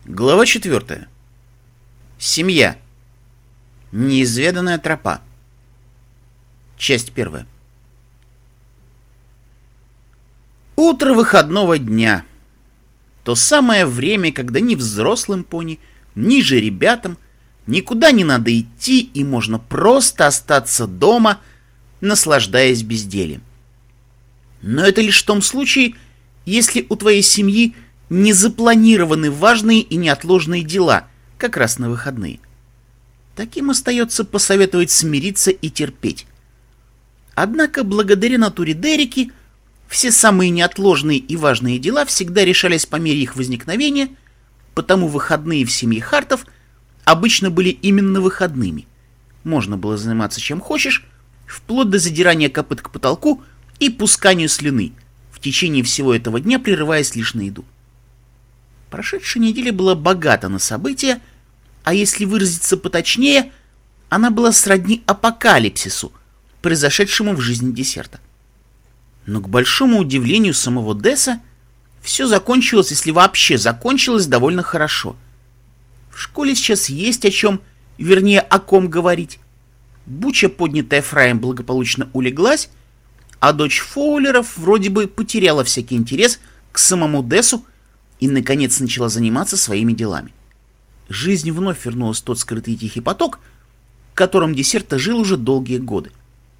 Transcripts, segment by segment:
Глава 4. Семья. Неизведанная тропа. Часть 1. Утро выходного дня. То самое время, когда ни взрослым пони, ни же ребятам никуда не надо идти, и можно просто остаться дома, наслаждаясь бездельем. Но это лишь в том случае, если у твоей семьи не запланированы важные и неотложные дела, как раз на выходные. Таким остается посоветовать смириться и терпеть. Однако, благодаря натуре Дерики, все самые неотложные и важные дела всегда решались по мере их возникновения, потому выходные в семье Хартов обычно были именно выходными. Можно было заниматься чем хочешь, вплоть до задирания копыт к потолку и пусканию слюны, в течение всего этого дня прерываясь лишь на еду. Прошедшая неделя была богата на события, а если выразиться поточнее, она была сродни апокалипсису, произошедшему в жизни десерта. Но, к большому удивлению самого Десса, все закончилось, если вообще закончилось, довольно хорошо. В школе сейчас есть о чем, вернее, о ком говорить. Буча, поднятая Фраем, благополучно улеглась, а дочь Фоулеров вроде бы потеряла всякий интерес к самому Дессу и, наконец, начала заниматься своими делами. Жизнь вновь вернулась в тот скрытый тихий поток, в котором десерт жил уже долгие годы.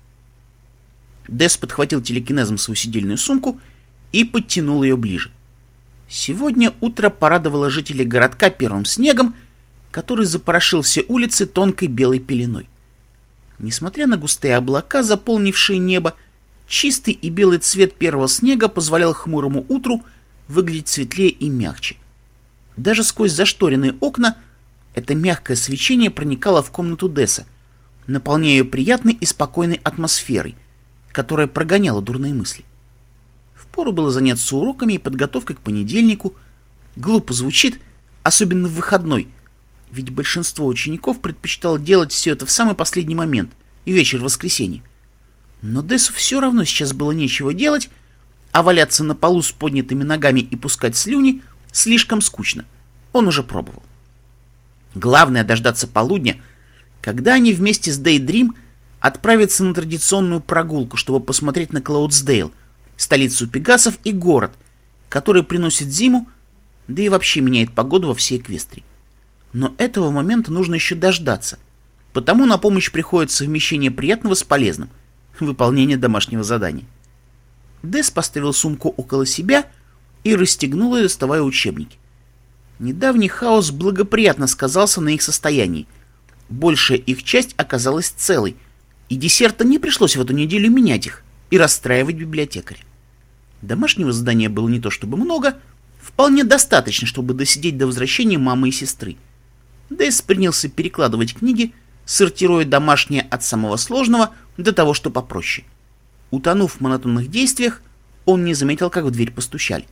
Десс подхватил телекинезом свою сидельную сумку и подтянул ее ближе. Сегодня утро порадовало жителей городка первым снегом, который запорошил все улицы тонкой белой пеленой. Несмотря на густые облака, заполнившие небо, чистый и белый цвет первого снега позволял хмурому утру выглядеть светлее и мягче. Даже сквозь зашторенные окна это мягкое свечение проникало в комнату Десса, наполняя ее приятной и спокойной атмосферой, которая прогоняла дурные мысли. Впору было заняться уроками и подготовкой к понедельнику. Глупо звучит, особенно в выходной, ведь большинство учеников предпочитало делать все это в самый последний момент, и вечер воскресенья. Но Дессу все равно сейчас было нечего делать, а валяться на полу с поднятыми ногами и пускать слюни слишком скучно. Он уже пробовал. Главное дождаться полудня, когда они вместе с Дейдрим отправятся на традиционную прогулку, чтобы посмотреть на Клаудсдейл, столицу пегасов и город, который приносит зиму, да и вообще меняет погоду во всей Эквестрии. Но этого момента нужно еще дождаться, потому на помощь приходит совмещение приятного с полезным, выполнение домашнего задания. Десс поставил сумку около себя и расстегнул ее, доставая учебники. Недавний хаос благоприятно сказался на их состоянии. Большая их часть оказалась целой, и десерта не пришлось в эту неделю менять их и расстраивать библиотекаря. Домашнего задания было не то чтобы много, вполне достаточно, чтобы досидеть до возвращения мамы и сестры. Десс принялся перекладывать книги, сортируя домашнее от самого сложного до того, что попроще. Утонув в монотонных действиях, он не заметил, как в дверь постучали.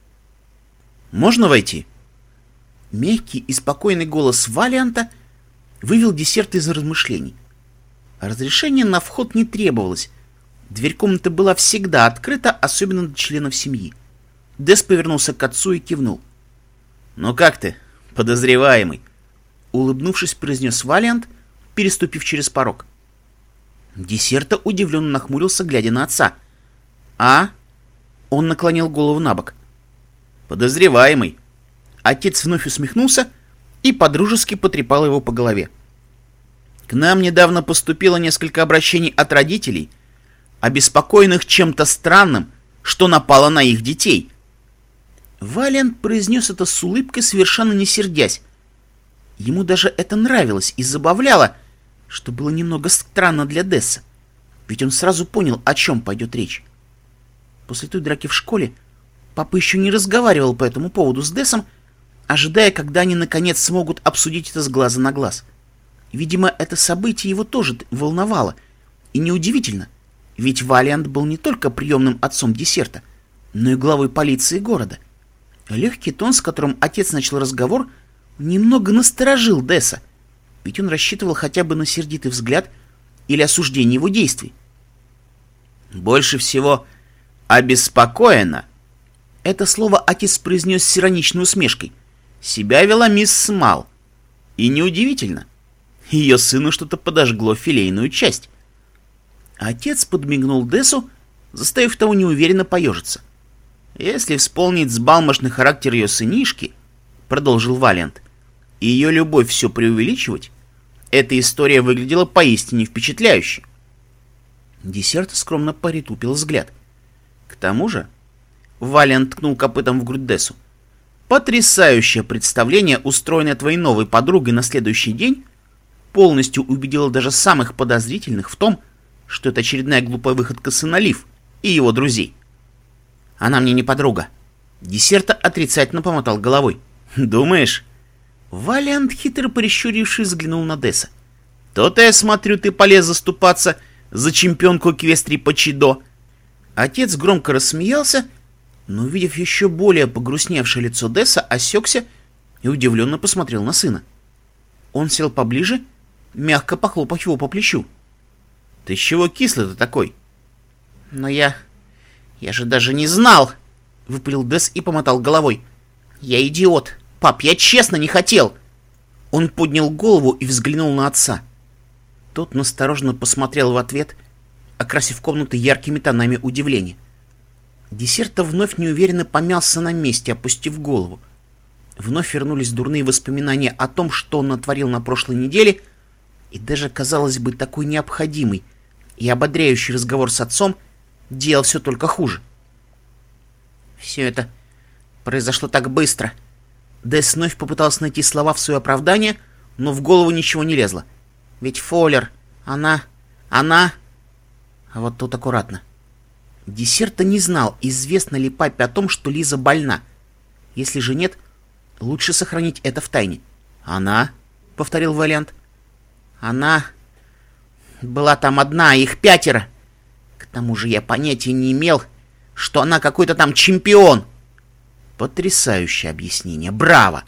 «Можно войти?» Мягкий и спокойный голос Валианта вывел десерт из размышлений. Разрешения на вход не требовалось. Дверь комнаты была всегда открыта, особенно для членов семьи. Десс повернулся к отцу и кивнул. «Ну как ты, подозреваемый?» Улыбнувшись, произнес Валиант, переступив через порог. Десерта удивленно нахмурился, глядя на отца. «А?» Он наклонил голову на бок. «Подозреваемый». Отец вновь усмехнулся и подружески потрепал его по голове. «К нам недавно поступило несколько обращений от родителей, обеспокоенных чем-то странным, что напало на их детей». Валиант произнес это с улыбкой, совершенно не сердясь. Ему даже это нравилось и забавляло, что было немного странно для Десса, ведь он сразу понял, о чем пойдет речь. После той драки в школе папа еще не разговаривал по этому поводу с Дессом, ожидая, когда они наконец смогут обсудить это с глаза на глаз. Видимо, это событие его тоже волновало, и неудивительно, ведь Валиант был не только приемным отцом десерта, но и главой полиции города. Легкий тон, с которым отец начал разговор, немного насторожил Десса, ведь он рассчитывал хотя бы на сердитый взгляд или осуждение его действий. «Больше всего обеспокоена». Это слово отец произнес с ироничной усмешкой. себя вела мисс Смал. И неудивительно. Ее сыну что-то подожгло филейную часть. Отец подмигнул Дессу, заставив того неуверенно поежиться. «Если вспомнить взбалмошный характер ее сынишки, — продолжил Валиант, — и ее любовь все преувеличивать, эта история выглядела поистине впечатляюще». Десерт скромно притупил взгляд. К тому же Валиант ткнул копытом в грудь Дессу. «Потрясающее представление, устроенное твоей новой подругой на следующий день, полностью убедило даже самых подозрительных в том, что это очередная глупая выходка сына Лив и его друзей». «Она мне не подруга». Десерта отрицательно помотал головой. «Думаешь?» Валиант, хитро прищурившись, взглянул на Десса. «То-то, я смотрю, ты полез заступаться за чемпионку Эквестрии по Чидо». Отец громко рассмеялся, но, увидев еще более погрустневшее лицо Десса, осекся и удивленно посмотрел на сына. Он сел поближе, мягко похлопав его по плечу. «Ты чего кислый-то такой?» «Но я же даже не знал!» — выпалил Десс и помотал головой. «Я идиот! Пап, я честно не хотел!» Он поднял голову и взглянул на отца. Тот настороженно посмотрел в ответ, окрасив комнату яркими тонами удивления. Десерта вновь неуверенно помялся на месте, опустив голову. Вновь вернулись дурные воспоминания о том, что он натворил на прошлой неделе, и даже, казалось бы, такой необходимый и ободряющий разговор с отцом делал все только хуже. Все это произошло так быстро. Десс вновь попытался найти слова в свое оправдание, но в голову ничего не лезло. Ведь Фоллер, она... А вот тут аккуратно. Десерта не знал, известно ли папе о том, что Лиза больна. Если же нет, лучше сохранить это в тайне. «Она?» — повторил Валиант. «Она была там одна, их 5. К тому же я понятия не имел, что она какой-то там чемпион». Потрясающее объяснение. Браво!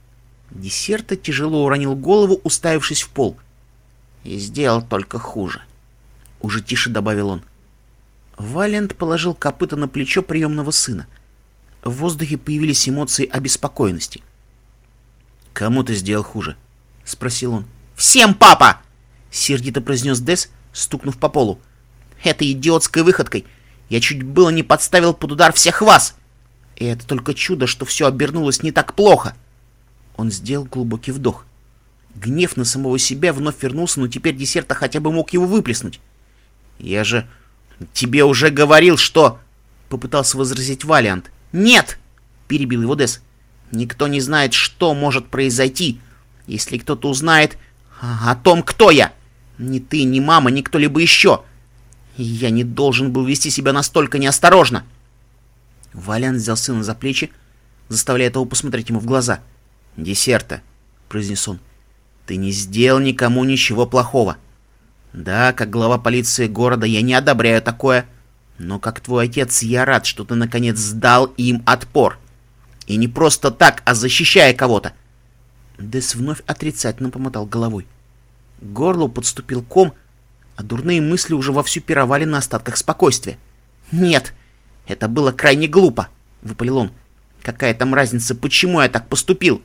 Десерта тяжело уронил голову, уставившись в пол. «И сделал только хуже», — уже тише добавил он. Валиант положил копыто на плечо приемного сына. В воздухе появились эмоции обеспокоенности. «Кому ты сделал хуже?» — спросил он. «Всем, папа!» — сердито произнес Десс, стукнув по полу. «Этой идиотской выходкой я чуть было не подставил под удар всех вас! И это только чудо, что все обернулось не так плохо!» Он сделал глубокий вдох. Гнев на самого себя вновь вернулся, но теперь Десерта хотя бы мог его выплеснуть. «Я же тебе уже говорил, что...» — попытался возразить Валиант. «Нет!» — перебил его Десс. «Никто не знает, что может произойти, если кто-то узнает о том, кто я. Ни ты, ни мама, ни кто-либо еще. И я не должен был вести себя настолько неосторожно». Валиант взял сына за плечи, заставляя того посмотреть ему в глаза. «Десерта», — произнес он, — «ты не сделал никому ничего плохого. Да, как глава полиции города я не одобряю такое, но как твой отец я рад, что ты наконец сдал им отпор. И не просто так, а защищая кого-то». Десс вновь отрицательно помотал головой. К горлу подступил ком, а дурные мысли уже вовсю пировали на остатках спокойствия. «Нет, это было крайне глупо», — выпалил он. «Какая там разница, почему я так поступил?»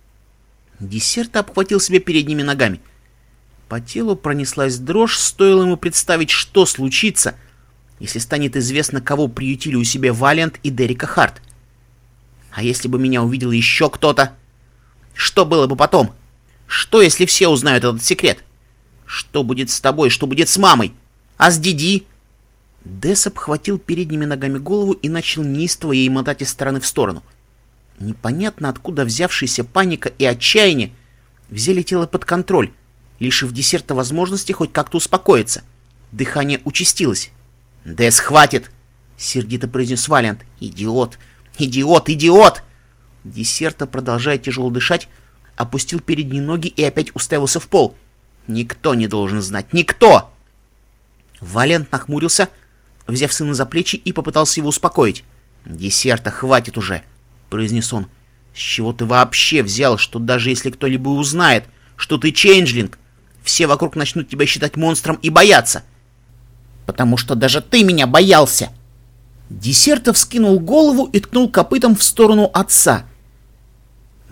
Десерт обхватил себя передними ногами. По телу пронеслась дрожь, стоило ему представить, что случится, если станет известно, кого приютили у себя Валиант и Дерека Харт. А если бы меня увидел еще кто-то? Что было бы потом? Что, если все узнают этот секрет? Что будет с тобой, что будет с мамой? А с Диди? Десс обхватил передними ногами голову и начал неистово ей мотать из стороны в сторону. Непонятно откуда взявшаяся паника и отчаяние взяли тело под контроль, лишив Десерта возможности хоть как-то успокоиться. Дыхание участилось. «Десс, хватит!» — сердито произнес Валиант. «Идиот! Идиот! Идиот!» Десерта, продолжая тяжело дышать, опустил передние ноги и опять уставился в пол. «Никто не должен знать! Никто!» Валиант нахмурился, взяв сына за плечи, и попытался его успокоить. «Десерта, хватит уже!» — произнес он. «С чего ты вообще взял, что даже если кто-либо узнает, что ты чейнджлинг, все вокруг начнут тебя считать монстром и бояться?» «Потому что даже ты меня боялся!» Десерта вскинул голову и ткнул копытом в сторону отца.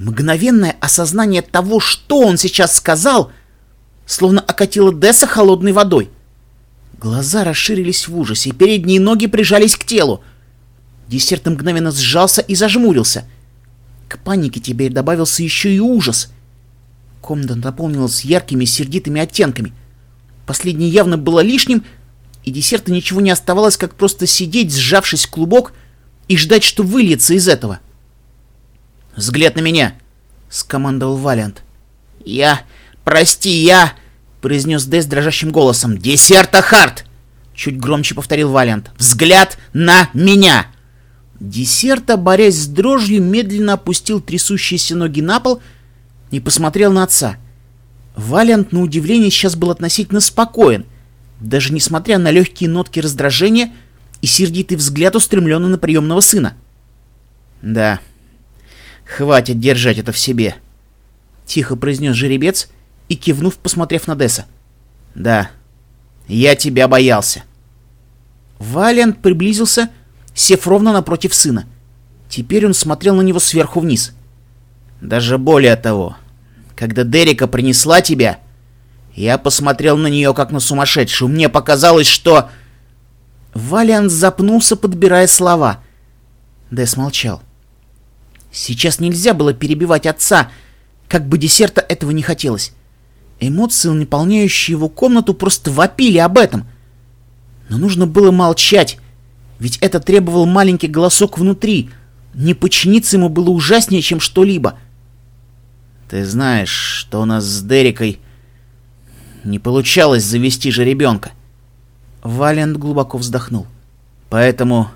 Мгновенное осознание того, что он сейчас сказал, словно окатило Десса холодной водой. Глаза расширились в ужасе, передние ноги прижались к телу. Десерт мгновенно сжался и зажмурился. К панике теперь добавился еще и ужас. Комната наполнилась яркими сердитыми оттенками. Последнее явно было лишним, и Десерту ничего не оставалось, как просто сидеть, сжавшись в клубок, и ждать, что выльется из этого. «Взгляд на меня!» — скомандовал Валиант. Прости, я...» — произнес Десс дрожащим голосом. «Десерта Харт!» — чуть громче повторил Валиант. «Взгляд на меня!» Десерта, борясь с дрожью, медленно опустил трясущиеся ноги на пол и посмотрел на отца. Валиант, на удивление, сейчас был относительно спокоен, даже несмотря на легкие нотки раздражения и сердитый взгляд, устремленный на приемного сына. «Да, хватит держать это в себе», — тихо произнес жеребец и, кивнув, посмотрев на Десса. «Да, я тебя боялся». Валиант приблизился, сев ровно напротив сына. Теперь он смотрел на него сверху вниз. «Даже более того, когда Дерека принесла тебя, я посмотрел на нее как на сумасшедшую. Мне показалось, что...» Валиант запнулся, подбирая слова. Десс молчал. Сейчас нельзя было перебивать отца, как бы Десерта этого не хотелось. Эмоции, наполняющие его комнату, просто вопили об этом. Но нужно было молчать, ведь это требовал маленький голосок внутри. Не подчиниться ему было ужаснее, чем что-либо. «Ты знаешь, что у нас с Дерекой не получалось завести же ребенка». Валиант глубоко вздохнул. Поэтому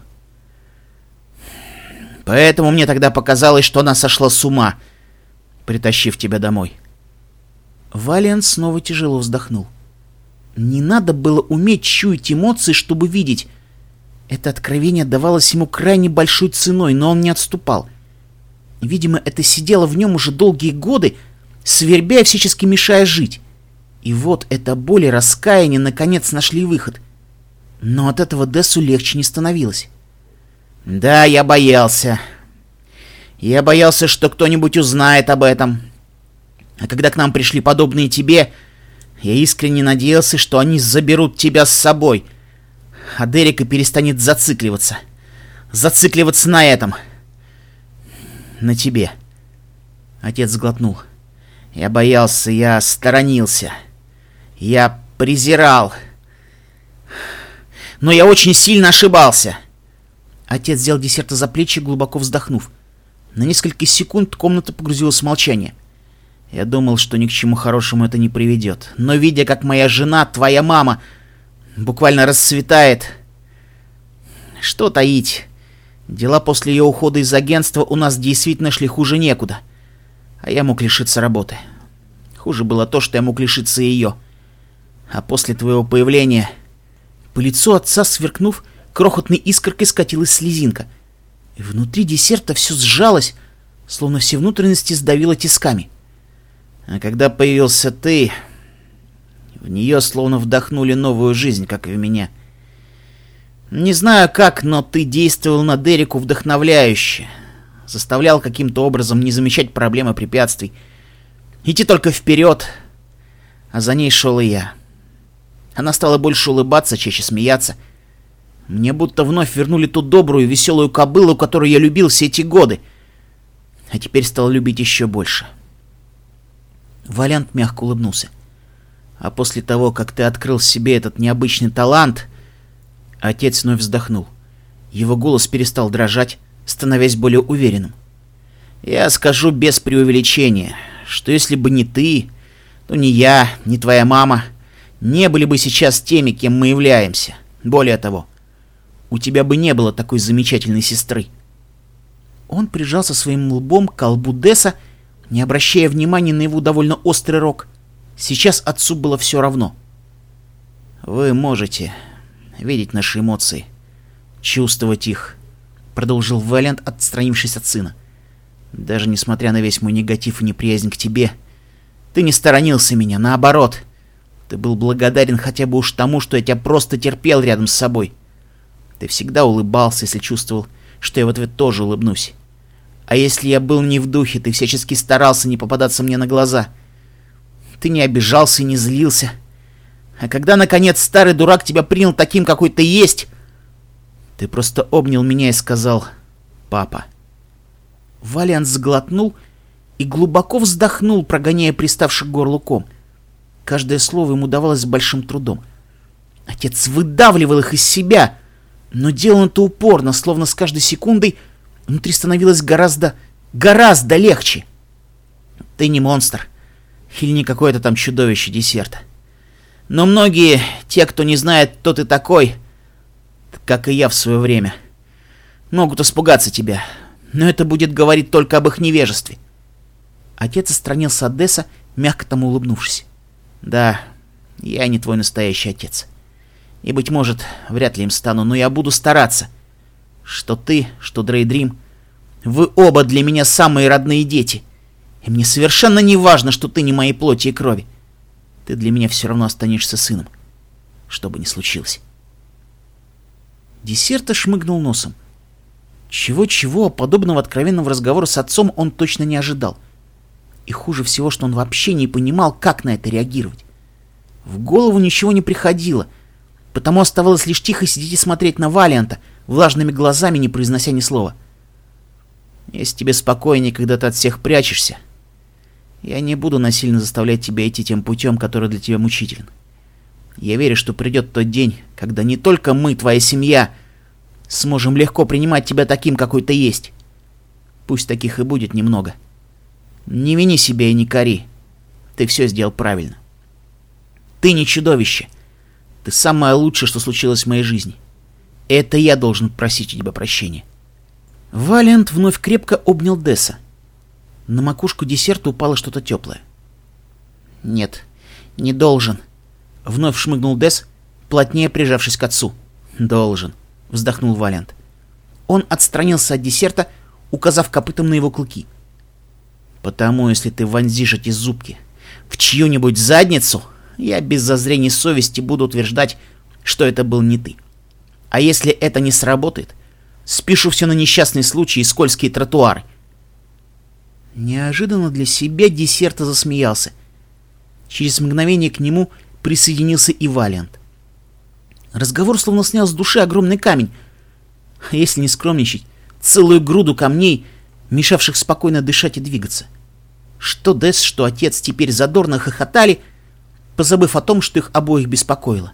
мне тогда показалось, что она сошла с ума, притащив тебя домой». Валиант снова тяжело вздохнул. Не надо было уметь чуять эмоции, чтобы видеть. Это откровение давалось ему крайне большой ценой, но он не отступал. Видимо, это сидело в нем уже долгие годы, свербя и всячески мешая жить. И вот эта боль и раскаяние наконец нашли выход. Но от этого Дессу легче не становилось. «Да, я боялся. Я боялся, что кто-нибудь узнает об этом. А когда к нам пришли подобные тебе, я искренне надеялся, что они заберут тебя с собой, а Дерека перестанет зацикливаться. Зацикливаться на этом. На тебе». Отец сглотнул. «Я боялся, я сторонился. Я презирал. Но я очень сильно ошибался». Отец взял Десерта за плечи, глубоко вздохнув. На несколько секунд комната погрузилась в молчание. «Я думал, что ни к чему хорошему это не приведет. Но видя, как моя жена, твоя мама, буквально расцветает... Что таить? Дела после ее ухода из агентства у нас действительно шли хуже некуда. А я мог лишиться работы. Хуже было то, что я мог лишиться ее. А после твоего появления...» По лицу отца, сверкнув, крохотной искоркой скатилась слезинка. И внутри Десерта все сжалось, словно все внутренности сдавило тисками. А когда появился ты, в нее словно вдохнули новую жизнь, как и в меня. Не знаю как, но ты действовал на Дереку вдохновляюще. Заставлял каким-то образом не замечать проблем и препятствий. Идти только вперед, а за ней шел и я. Она стала больше улыбаться, чаще смеяться. Мне будто вновь вернули ту добрую, веселую кобылу, которую я любил все эти годы. А теперь стал любить еще больше. Валиант мягко улыбнулся. А после того, как ты открыл в себе этот необычный талант... Отец вновь вздохнул. Его голос перестал дрожать, становясь более уверенным. Я скажу без преувеличения, что если бы не ты, то ни я, ни твоя мама не были бы сейчас теми, кем мы являемся. Более того, у тебя бы не было такой замечательной сестры. Он прижался своим лбом к колбу Десса, не обращая внимания на его довольно острый рог. Сейчас отцу было все равно. «Вы можете видеть наши эмоции, чувствовать их», — продолжил Валиант, отстранившись от сына. «Даже несмотря на весь мой негатив и неприязнь к тебе, ты не сторонился меня, наоборот. Ты был благодарен хотя бы уж тому, что я тебя просто терпел рядом с собой. Ты всегда улыбался, если чувствовал, что я в ответ тоже улыбнусь. А если я был не в духе, ты всячески старался не попадаться мне на глаза. Ты не обижался и не злился. А когда, наконец, старый дурак тебя принял таким, какой ты есть, ты просто обнял меня и сказал: «Папа». Валиант сглотнул и глубоко вздохнул, прогоняя приставший к горлу ком. Каждое слово ему давалось с большим трудом. Отец выдавливал их из себя, но делал это упорно, словно с каждой секундой внутри становилось гораздо легче. Ты не монстр или не какое-то там чудовище Десерта. Но многие, те, кто не знает, кто ты такой, как и я в свое время, могут испугаться тебя, но это будет говорить только об их невежестве. Отец отстранился от Десса, мягко тому улыбнувшись. Да, я не твой настоящий отец. И, быть может, вряд ли им стану, но я буду стараться. Что ты, что Дрейдрим, вы оба для меня самые родные дети. И мне совершенно не важно, что ты не моей плоти и крови. Ты для меня все равно останешься сыном, что бы ни случилось. Десерта шмыгнул носом. Чего-чего, подобного откровенного разговора с отцом он точно не ожидал. И хуже всего, что он вообще не понимал, как на это реагировать. В голову ничего не приходило, потому оставалось лишь тихо сидеть и смотреть на Валианта, влажными глазами не произнося ни слова. Если тебе спокойнее, когда ты от всех прячешься, я не буду насильно заставлять тебя идти тем путем, который для тебя мучителен. Я верю, что придет тот день, когда не только мы, твоя семья, сможем легко принимать тебя таким, какой ты есть. Пусть таких и будет немного. Не вини себя и не кори. Ты все сделал правильно. Ты не чудовище. Ты самое лучшее, что случилось в моей жизни. Это я должен просить у тебя прощения. Валиант вновь крепко обнял Десса. На макушку Десерта упало что-то теплое. «Нет, не должен», — вновь шмыгнул Десс, плотнее прижавшись к отцу. «Должен», — вздохнул Валиант. Он отстранился от Десерта, указав копытом на его клыки. «Потому, если ты вонзишь эти зубки в чью-нибудь задницу, я без зазрения совести буду утверждать, что это был не ты. А если это не сработает, спешу все на несчастные случаи и скользкие тротуары». Неожиданно для себя Десерта засмеялся. Через мгновение к нему присоединился и Валиант. Разговор словно снял с души огромный камень, а если не скромничать, целую груду камней, мешавших спокойно дышать и двигаться. Что Десс, что отец теперь задорно хохотали, позабыв о том, что их обоих беспокоило.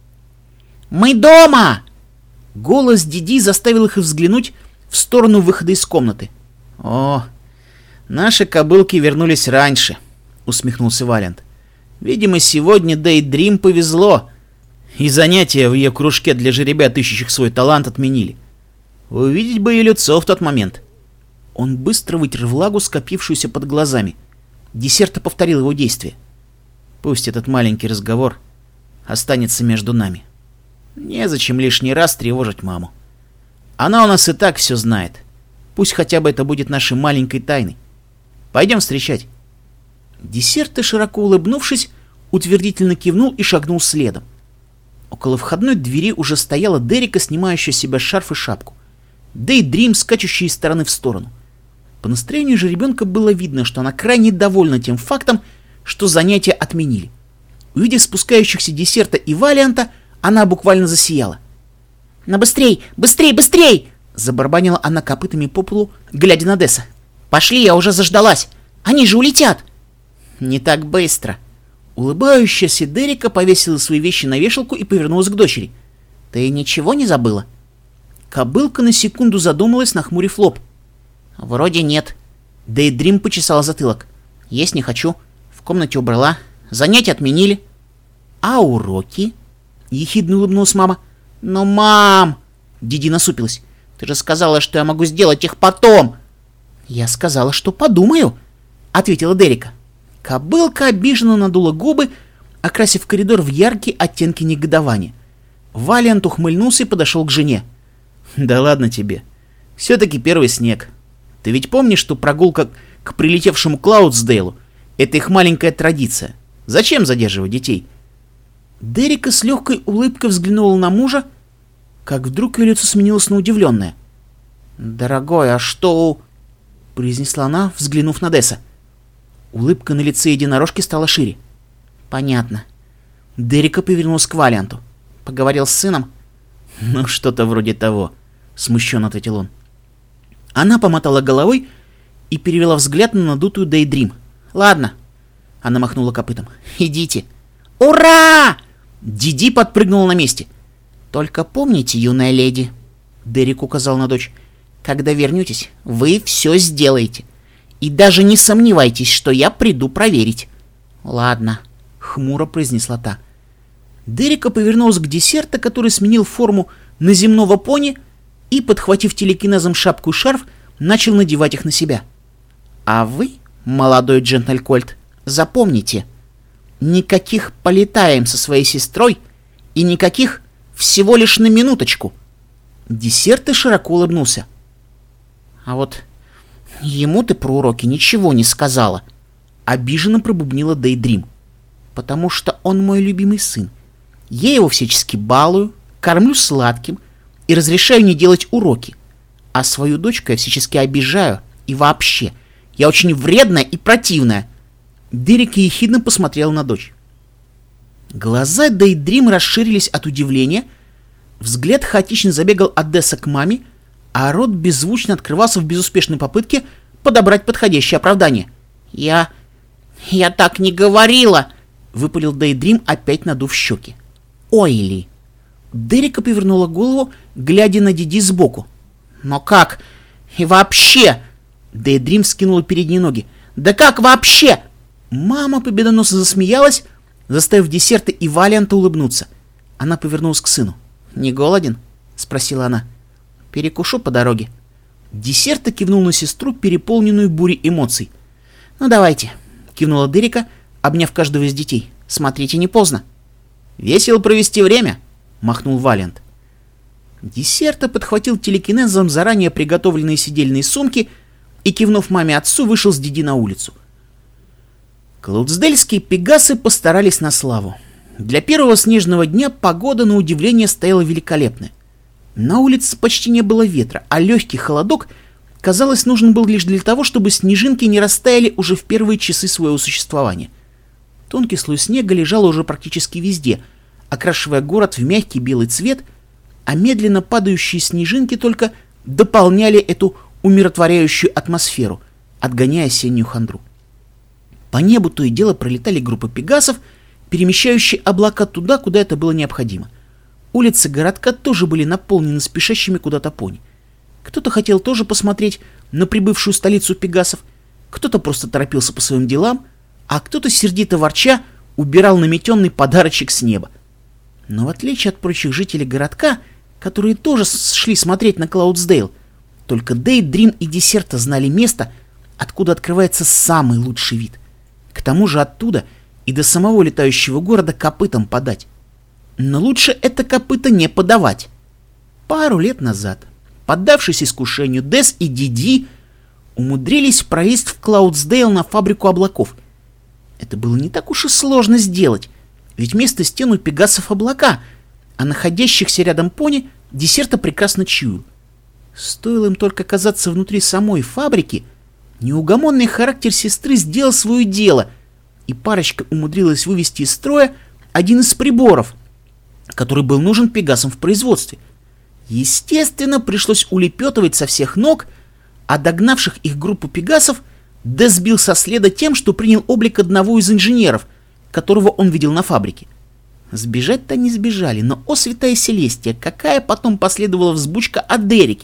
«Мы дома!» Голос Диди заставил их взглянуть в сторону выхода из комнаты. «О, наши кобылки вернулись раньше», — усмехнулся Валиант. «Видимо, сегодня Дейдрим повезло, и занятия в ее кружке для жеребят, ищущих свой талант, отменили. Увидеть бы ее лицо в тот момент». Он быстро вытер влагу, скопившуюся под глазами. Десерта повторил его действие. «Пусть этот маленький разговор останется между нами. Незачем лишний раз тревожить маму. Она у нас и так все знает. Пусть хотя бы это будет нашей маленькой тайной. Пойдем встречать». Десерта, широко улыбнувшись, утвердительно кивнул и шагнул следом. Около входной двери уже стояла Дерека, снимающая с себя шарф и шапку. Дейдрим, скачущий из стороны в сторону. По настроению же ребенка было видно, что она крайне довольна тем фактом, что занятия отменили. Увидев спускающихся Десерта и Валианта, она буквально засияла. «На быстрей! Быстрей! Быстрей!» Забарабанила она копытами по полу, глядя на Десса. «Пошли, я уже заждалась! Они же улетят!» «Не так быстро!» Улыбающаяся Дерека повесила свои вещи на вешалку и повернулась к дочери. «Ты ничего не забыла?» Кобылка на секунду задумалась, нахмурив лоб. «Вроде нет». Дейдрим почесала затылок. «Есть не хочу. В комнате убрала. Занятия отменили». «А уроки?» Ехидно улыбнулась мама. «Но, мам!» Диди насупилась. «Ты же сказала, что я могу сделать их потом!» «Я сказала, что подумаю», — ответила Дерека. Кобылка обиженно надула губы, окрасив коридор в яркие оттенки негодования. Валиант ухмыльнулся и подошел к жене. «Да ладно тебе. Все-таки первый снег. Ты ведь помнишь, что прогулка к прилетевшему Клаудсдейлу — это их маленькая традиция? Зачем задерживать детей?» Дерека с легкой улыбкой взглянула на мужа, как вдруг ее лицо сменилось на удивленное. «Дорогой, а что...» — произнесла она, взглянув на Десса. Улыбка на лице единорожки стала шире. «Понятно». Дерека повернулся к Валианту. «Поговорил с сыном?» «Ну, что-то вроде того», — смущенно ответил он. Она помотала головой и перевела взгляд на надутую Дейдрим. «Ладно». Она махнула копытом. «Идите». «Ура!» Диди подпрыгнула на месте. «Только помните, юная леди», — Дерек указал на дочь, — «когда вернетесь, вы все сделаете. И даже не сомневайтесь, что я приду проверить». «Ладно», — хмуро произнесла та. Дерека повернулась к десерту, который сменил форму на земного пони, и, подхватив телекинезом шапку и шарф, начал надевать их на себя. «А вы, молодой джентль-кольт, запомните, никаких полетаем со своей сестрой и никаких всего лишь на минуточку». Десерт широко улыбнулся. «А вот ему ты про уроки ничего не сказала», — обиженно пробубнила Дейдрим. «Потому что он мой любимый сын. Я его всячески балую, кормлю сладким и разрешаю не делать уроки. А свою дочку я всячески обижаю, и вообще, я очень вредная и противная». Дерек ехидно посмотрел на дочь. Глаза Дейдрим расширились от удивления, взгляд хаотично забегал от Десса к маме, а рот беззвучно открывался в безуспешной попытке подобрать подходящее оправдание. «Я так не говорила!» — выпалил Дейдрим, опять надув щеки. «Ой ли!» Дерека повернула голову, глядя на Диди сбоку. «Но как? И вообще!» Дейдрим скинула передние ноги. «Да как вообще?» Мама победоносно засмеялась, заставив Десерта и Валианта улыбнуться. Она повернулась к сыну. «Не голоден?» — спросила она. «Перекушу по дороге». Десерта кивнул на сестру, переполненную бурей эмоций. «Ну давайте», — кивнула Дерека, обняв каждого из детей. «Смотрите, не поздно». «Весело провести время», — махнул Валиант. Десерта подхватил телекинезом заранее приготовленные сидельные сумки и, кивнув маме и отцу, вышел с Диди на улицу. Клаудсдельские пегасы постарались на славу. Для первого снежного дня погода, на удивление, стояла великолепная. На улице почти не было ветра, а легкий холодок, казалось, нужен был лишь для того, чтобы снежинки не растаяли уже в первые часы своего существования. Тонкий слой снега лежал уже практически везде, окрашивая город в мягкий белый цвет, а медленно падающие снежинки только дополняли эту умиротворяющую атмосферу, отгоняя осеннюю хандру. По небу то и дело пролетали группы пегасов, перемещающие облака туда, куда это было необходимо. Улицы городка тоже были наполнены спешащими куда-то пони. Кто-то хотел тоже посмотреть на прибывшую столицу пегасов, кто-то просто торопился по своим делам, а кто-то, сердито ворча, убирал наметенный подарочек с неба. Но в отличие от прочих жителей городка, которые тоже шли смотреть на Клаудсдейл, только Дейдрим и Десерта знали место, откуда открывается самый лучший вид. К тому же оттуда и до самого летающего города копытом подать. Но лучше это копыто не подавать. Пару лет назад, поддавшись искушению, Десс и Диди умудрились пролезть в Клаудсдейл на фабрику облаков. Это было не так уж и сложно сделать, ведь вместо стен у пегасов облака, а находящихся рядом пони Десерта прекрасно чуял. Стоило им только оказаться внутри самой фабрики, неугомонный характер сестры сделал свое дело, и парочка умудрилась вывести из строя один из приборов, который был нужен пегасам в производстве. Естественно, пришлось улепетывать со всех ног, а догнавших их группу пегасов Десс сбил со следа тем, что принял облик одного из инженеров, которого он видел на фабрике. Сбежать-то не сбежали, но, о святая Селестия, какая потом последовала взбучка о Дереке!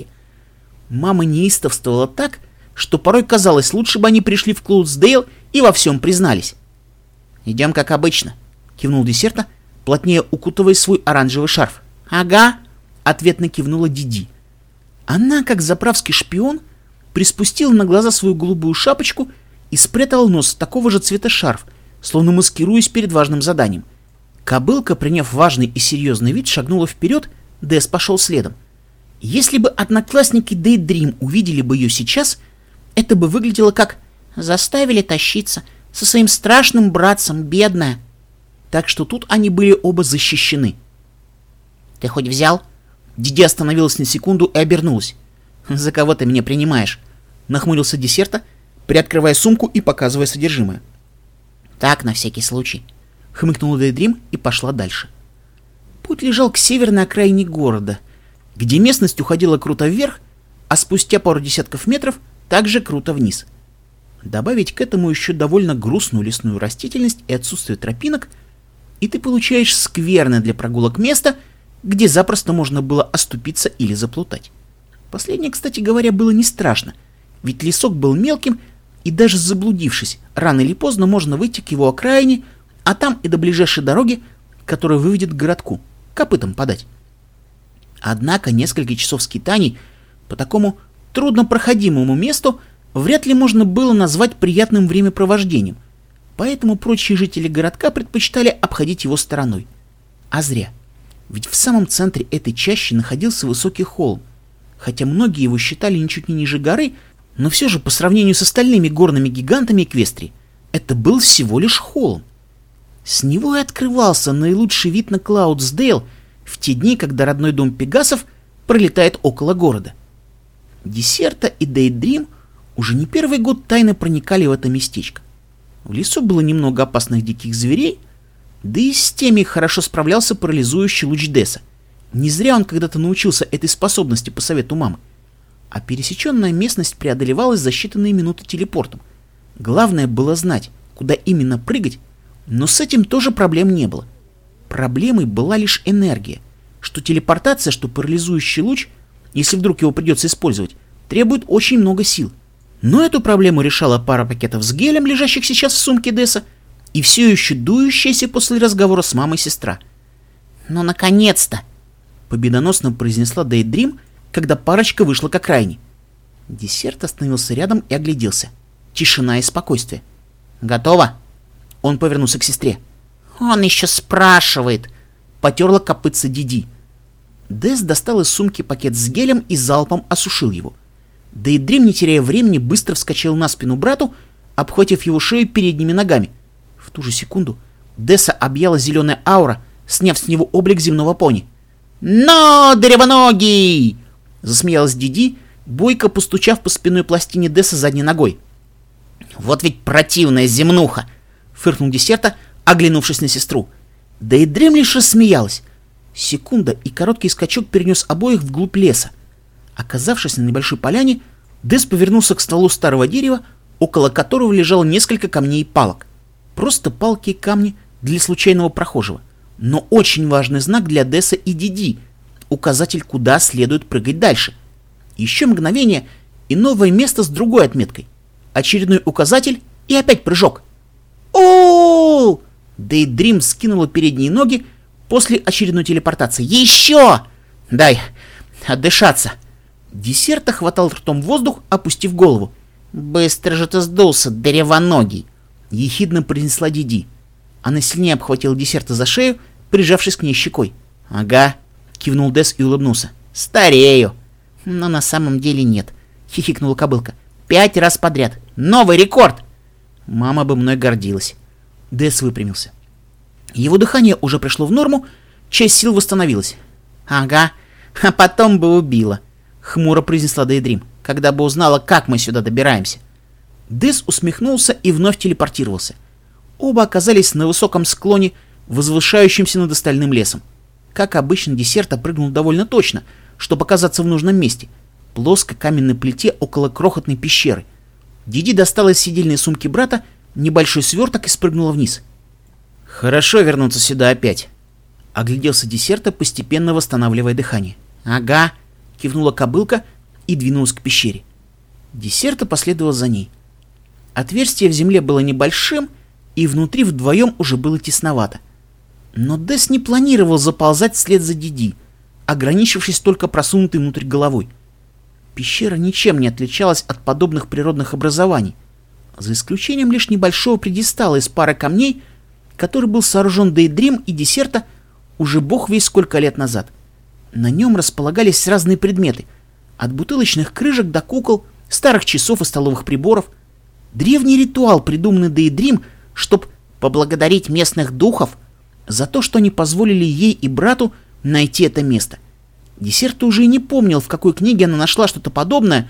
Мама неистовствовала так, что порой казалось, лучше бы они пришли в Клаудсдейл и во всем признались. «Идем как обычно», — кивнул Десерта, плотнее укутывая свой оранжевый шарф. «Ага», — ответно кивнула Диди. Она, как заправский шпион, приспустила на глаза свою голубую шапочку и спрятала нос в такого же цвета шарф, словно маскируясь перед важным заданием. Кобылка, приняв важный и серьезный вид, шагнула вперед, Десс пошел следом. Если бы одноклассники Дейдрим увидели бы ее сейчас, это бы выглядело как «заставили тащиться со своим страшным братцем, бедная». Так что тут они были оба защищены. «Ты хоть взял?» Диди остановилась на секунду и обернулась. «За кого ты меня принимаешь?» — нахмурился Десерта, приоткрывая сумку и показывая содержимое. «Так, на всякий случай», — хмыкнула Дейдрим и пошла дальше. Путь лежал к северной окраине города, где местность уходила круто вверх, а спустя пару десятков метров также круто вниз. Добавить к этому еще довольно грустную лесную растительность и отсутствие тропинок, и ты получаешь скверное для прогулок место, где запросто можно было оступиться или заплутать. Последнее, кстати говоря, было не страшно, ведь лесок был мелким, и даже заблудившись, рано или поздно можно выйти к его окраине, а там и до ближайшей дороги, которая выведет к городку, копытом подать. Однако несколько часов скитаний по такому труднопроходимому месту вряд ли можно было назвать приятным времяпровождением, поэтому прочие жители городка предпочитали обходить его стороной. А зря, ведь в самом центре этой чащи находился высокий холм, хотя многие его считали ничуть не ниже горы, но все же по сравнению с остальными горными гигантами Эквестрии это был всего лишь холм. С него и открывался наилучший вид на Клаудсдейл в те дни, когда родной дом Пегасов пролетает около города. Десерта и Дейдрим уже не первый год тайно проникали в это местечко. В лесу было немного опасных диких зверей, да и с теми хорошо справлялся парализующий луч Деса. Не зря он когда-то научился этой способности по совету мамы. А пересеченная местность преодолевалась за считанные минуты телепортом. Главное было знать, куда именно прыгать, но с этим тоже проблем не было. Проблемой была лишь энергия, что телепортация, что парализующий луч, если вдруг его придется использовать, требует очень много сил. Но эту проблему решала пара пакетов с гелем, лежащих сейчас в сумке Деса, и все еще дующаяся после разговора с мамой сестра. «Ну, наконец-то!» — победоносно произнесла Дейдрим, когда парочка вышла к окраине. Десерт остановился рядом и огляделся. Тишина и спокойствие. «Готово?» Он повернулся к сестре. «Он еще спрашивает!» — потерла копытца Диди. Дес достал из сумки пакет с гелем и залпом осушил его. Дейдрим, не теряя времени, быстро вскочил на спину брату, обхватив его шею передними ногами. В ту же секунду Деса объяла зеленая аура, сняв с него облик земного пони. «Но, древоногий!» — засмеялась Диди, бойко постучав по спинной пластине Деса задней ногой. «Вот ведь противная земнуха!» — фыркнул Десерта, оглянувшись на сестру. Дейдрим лишь рассмеялась. Секунда, и короткий скачок перенес обоих вглубь леса. Оказавшись на небольшой поляне, Дес повернулся к стволу старого дерева, около которого лежало несколько камней и палок. Просто палки и камни для случайного прохожего. Но очень важный знак для Деса и Диди, указатель, куда следует прыгать дальше. Еще мгновение, и новое место с другой отметкой. Очередной указатель, и опять прыжок. О! Дейдрим скинула передние ноги после очередной телепортации. «Еще! Дай отдышаться!» Десерта хватал ртом воздух, опустив голову. «Быстро же ты сдулся, древоногий!» — ехидно произнесла Диди. Она сильнее обхватила Десерта за шею, прижавшись к ней щекой. «Ага», — кивнул Дес и улыбнулся. «Старею!» «Но на самом деле нет», — хихикнула кобылка. 5 раз подряд! Новый рекорд!» Мама бы мной гордилась. Дес выпрямился. Его дыхание уже пришло в норму, часть сил восстановилась. «Ага, а потом бы убила», — хмуро произнесла Дейдрим, «когда бы узнала, как мы сюда добираемся». Дес усмехнулся и вновь телепортировался. Оба оказались на высоком склоне, возвышающемся над остальным лесом. Как обычно, Десерта прыгнул довольно точно, чтобы оказаться в нужном месте, плоской каменной плите около крохотной пещеры. Диди достала из сидельной сумки брата небольшой сверток и спрыгнула вниз. «Хорошо вернуться сюда опять», — огляделся Десерта, постепенно восстанавливая дыхание. «Ага», — кивнула кобылка и двинулась к пещере. Десерта последовал за ней. Отверстие в земле было небольшим, и внутри вдвоем уже было тесновато. Но Дес не планировал заползать вслед за Диди, ограничившись только просунутой внутрь головой. Пещера ничем не отличалась от подобных природных образований, за исключением лишь небольшого пьедестала из пары камней, который был сооружен Дейдрим и Десерта уже бог весть сколько лет назад. На нем располагались разные предметы, от бутылочных крышек до кукол, старых часов и столовых приборов. Древний ритуал, придуманный Дейдрим, чтоб поблагодарить местных духов за то, что они позволили ей и брату найти это место. Десерта уже и не помнил, в какой книге она нашла что-то подобное,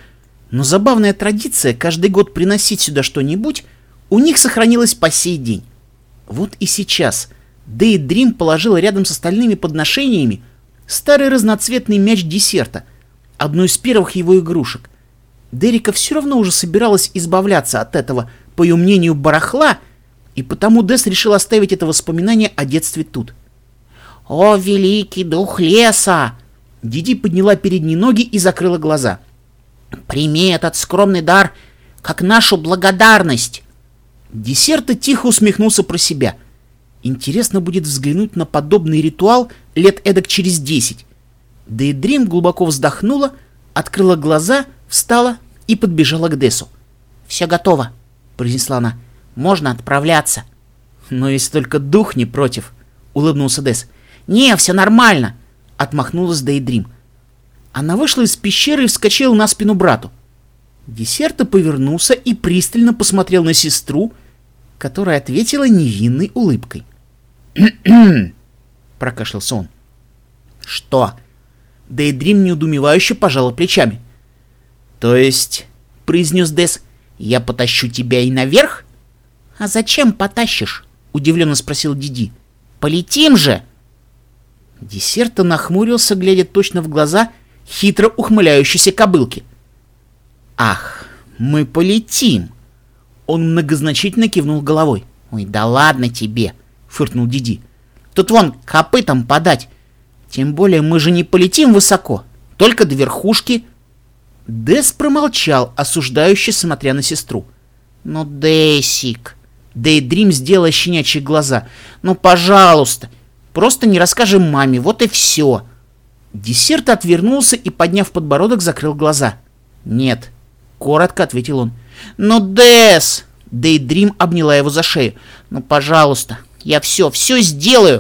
Но забавная традиция каждый год приносить сюда что-нибудь у них сохранилась по сей день. Вот и сейчас Дейдрим положил рядом с остальными подношениями старый разноцветный мяч десерта, одну из первых его игрушек. Дерека все равно уже собиралась избавляться от этого, по ее мнению, барахла, и потому Десс решил оставить это воспоминание о детстве тут. «О, великий дух леса!» Диди подняла передние ноги и закрыла глаза. «Прими этот скромный дар, как нашу благодарность!» Десерта тихо усмехнулся про себя. Интересно будет взглянуть на подобный ритуал лет эдак через 10. Дейдрим глубоко вздохнула, открыла глаза, встала и подбежала к Дессу. «Все готово», — произнесла она. «Можно отправляться». «Но если только дух не против», — улыбнулся Десс. «Не, все нормально», — отмахнулась Дейдрим. Она вышла из пещеры и вскочила на спину брату. Десерта повернулся и пристально посмотрел на сестру, которая ответила невинной улыбкой. «Кхм-кхм», — прокашлялся он. «Что?» Дейдрим неудумевающе пожала плечами. «То есть», — произнес Десс, — «я потащу тебя и наверх?» «А зачем потащишь?» — удивленно спросил Диди. «Полетим же!» Десерта нахмурился, глядя точно в глаза хитро ухмыляющейся кобылки. «Ах, мы полетим!» Он многозначительно кивнул головой. «Ой, да ладно тебе!» — фыркнул Диди. «Тут вон копытом подать. Тем более мы же не полетим высоко, только до верхушки». Десс промолчал, осуждающе смотря на сестру. «Ну, Дессик!» Дейдрим сделала щенячьи глаза. «Ну, пожалуйста, просто не расскажем маме, вот и все». Десерт отвернулся и, подняв подбородок, закрыл глаза. «Нет», — коротко ответил он. «Ну, Десс!» Дейдрим обняла его за шею. «Ну, пожалуйста, я все сделаю!»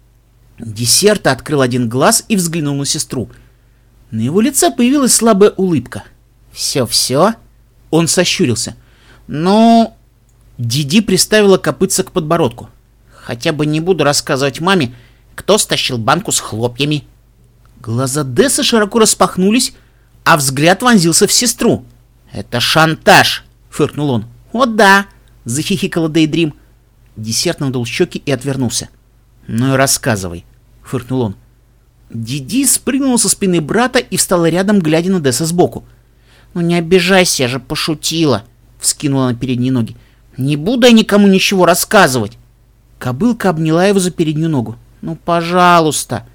Десерт открыл один глаз и взглянул на сестру. На его лице появилась слабая улыбка. «Все?» Он сощурился. «Ну...» Диди приставила копытца к подбородку. «Хотя бы не буду рассказывать маме, кто стащил банку с хлопьями». Глаза Десса широко распахнулись, а взгляд вонзился в сестру. «Это шантаж!» — фыркнул он. «О да!» — захихикала Дейдрим. Десерт надул щеки и отвернулся. «Ну и рассказывай!» — фыркнул он. Диди спрыгнула со спины брата и встала рядом, глядя на Десса сбоку. «Ну не обижайся, я же пошутила!» — вскинула на передние ноги. «Не буду я никому ничего рассказывать!» Кобылка обняла его за переднюю ногу. «Ну, пожалуйста!»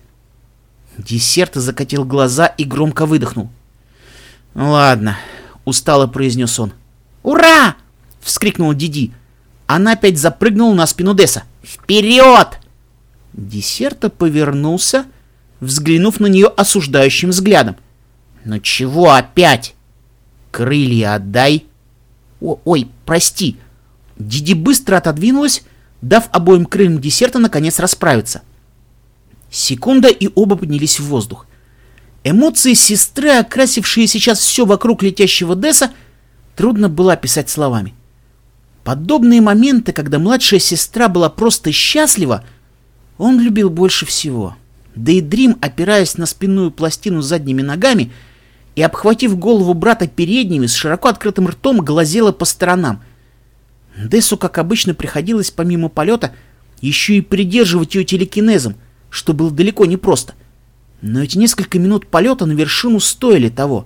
Десерт закатил глаза и громко выдохнул. «Ну ладно», — устало произнес он. «Ура!» — вскрикнула Диди. Она опять запрыгнула на спину Десса. «Вперед!» Десерта повернулся, взглянув на нее осуждающим взглядом. «Ну чего опять?» «Крылья отдай!» «Ой, прости!» Диди быстро отодвинулась, дав обоим крыльям Десерта наконец расправиться. Секунда, и оба поднялись в воздух. Эмоции сестры, окрасившие сейчас все вокруг летящего Десса, трудно было описать словами. Подобные моменты, когда младшая сестра была просто счастлива, он любил больше всего. Дейдрим, опираясь на спинную пластину задними ногами и обхватив голову брата передними, с широко открытым ртом глазела по сторонам. Дессу, как обычно, приходилось помимо полета еще и придерживать ее телекинезом, что было далеко не просто. Но эти несколько минут полета на вершину стоили того.